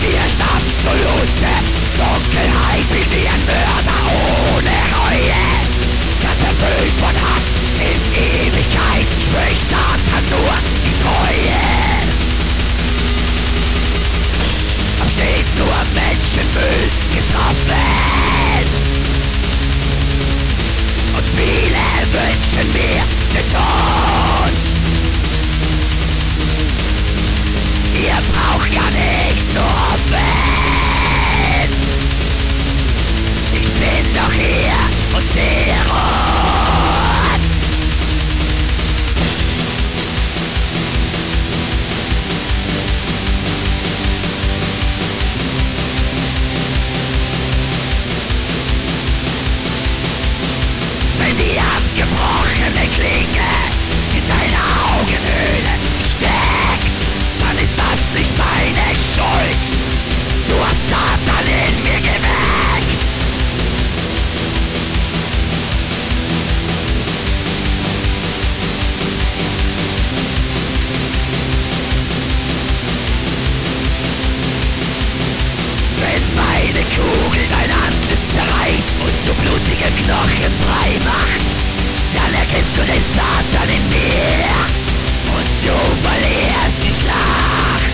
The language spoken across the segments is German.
Die absolute Dunkelheit in wie ein Mörder ohne Reue. Ganz erfüllt von Hass in Ewigkeit spür ich Satan nur die Treue. Hab stets nur Menschenmüll getroffen und viele wünschen mir den Tod. Ihr braucht gar nicht zu hoffen. Ich bin doch hier und sehe rot. Wenn die abgebrochene Klinge in deiner Augenhöhle steckt, dann ist das nicht meine Schuld. Du hast Satan in mir geweckt. Wenn meine Kugel dein Antlitz zerreißt und zu blutigem Knochenbrei macht, dann erkennst du den Satan in mir und du verlierst die Schlacht.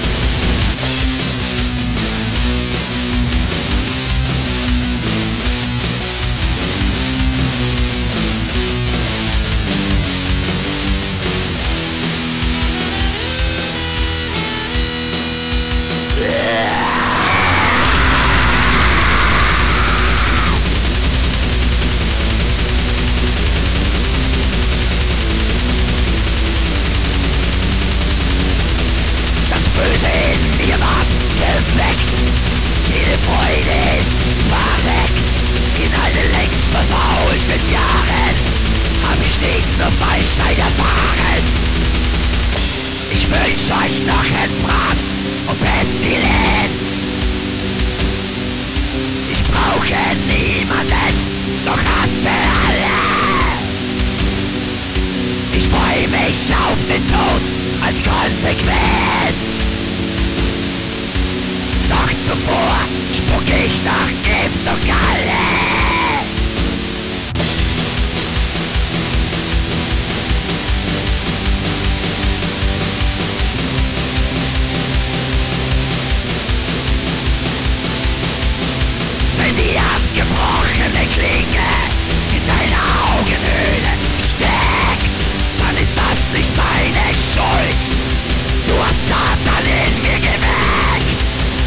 Das Böse in mir war geweckt. Jede Freude ist verreckt. In all den längst verfaulten Jahren hab ich stets nur Falschheit erfahren. Ich wünsch euch Knochenfraß und Pestilenz. Ich brauche niemanden, doch hasse alle. Ich freu mich auf den Tod als Konsequenz. Doch zuvor spuck ich nach Gift und Galle. Wenn die abgebrochene Klinge in deiner Augenhöhle steckt, dann ist das nicht meine Schuld. Du hast Satan in mir geweckt.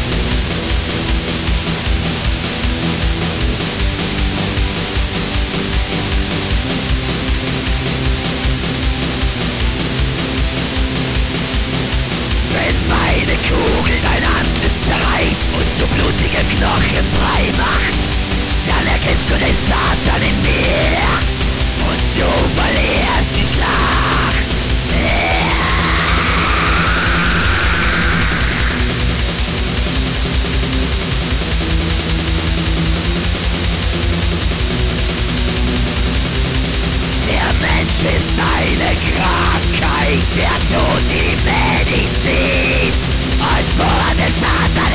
Wenn meine Kugel dein Antlitz zerreißt und zu blutigem Knochenbrei macht, dann erkennst du den Satan in mir und du verlierst die Schlacht. Der Mensch ist eine Krankheit, der Tod die Medizin und vor dem Satan